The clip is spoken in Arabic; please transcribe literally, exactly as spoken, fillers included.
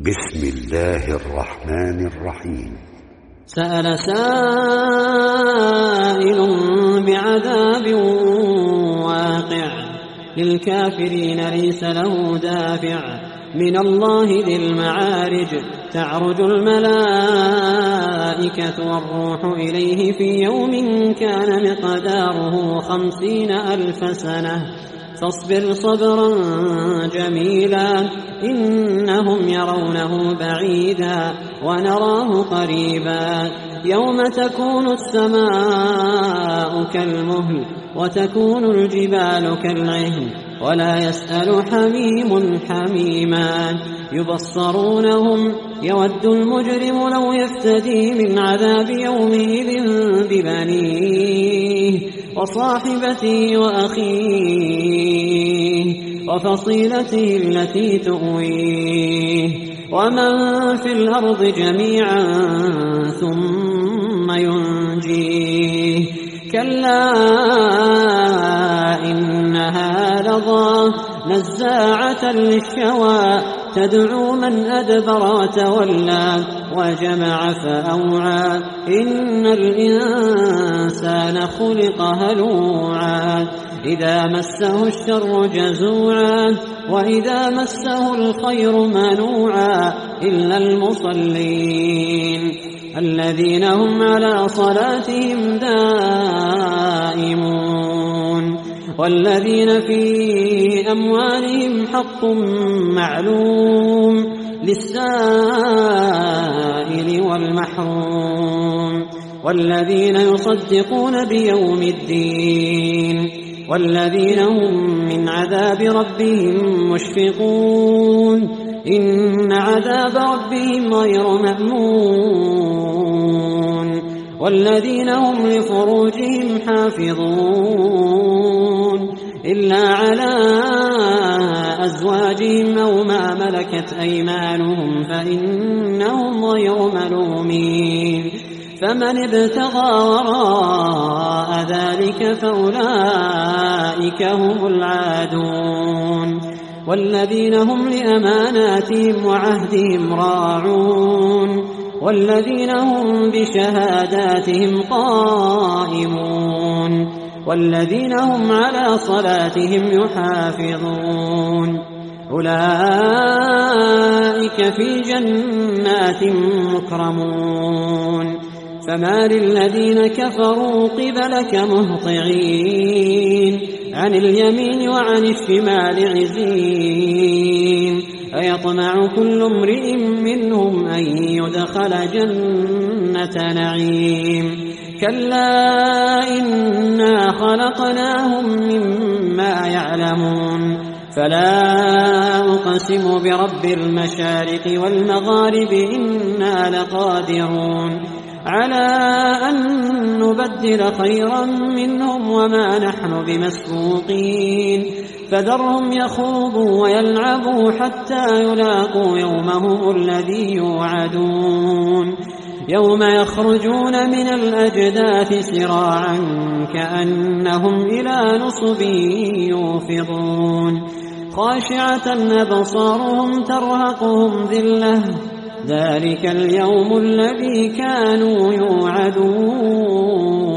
بسم الله الرحمن الرحيم. سأل سائل بعذاب واقع للكافرين ليس له دافع من الله ذي المعارج تعرج الملائكة والروح إليه في يوم كان مقداره خمسين ألف سنة فاصبر صبرا جميلا إنهم يرونه بعيدا ونراه قريبا يوم تكون السماء كالمهل وتكون الجبال كالعهن ولا يسأل حميم حميما يبصرونهم يود المجرم لو يفتدي من عذاب يومئذ ببنيه وصاحبته وأخيه وفصيلته التي تؤويه ومن في الأرض جميعا ثم ينجيه كلا إنها لظى نزاعة للشوى تدعو من أدبر وتولى وجمع فأوعى إن الإنسان خلق هلوعا إذا مسه الشر جزوعا وإذا مسه الخير منوعا إلا المصلين الذين هم على صلاتهم دائمون والذين في أموالهم حق معلوم للسائل والمحروم والذين يصدقون بيوم الدين والذين هم من عذاب ربهم مشفقون إن عذاب ربهم غير مأمون والذين هم لفروجهم حافظون إلا على أزواجهم أو ما ملكت أيمانهم فإنهم غير ملومين فمن ابتغى وراء ذلك فأولئك هم العادون والذين هم لأماناتهم وعهدهم راعون والذين هم بشهاداتهم قائمون والذين هم على صلاتهم يحافظون أولئك في جنات مكرمون فما للذين كفروا قبلك مهطعين عن اليمين وعن الشمال عزين أيطمع كل امرئ منهم أن يدخل جنة نعيم كلا إنا خلقناهم مما يعلمون فلا أقسم برب المشارق والمغارب إنا لقادرون على أن نبدل خيرا منهم وما نحن بمسبوقين فذرهم يخوضوا ويلعبوا حتى يلاقوا يومهم الذي يوعدون يوم يخرجون من الأجداث سراعا كأنهم إلى نصب يوفضون خاشعة أبصارهم ترهقهم ذلة ذلك اليوم الذي كانوا يوعدون.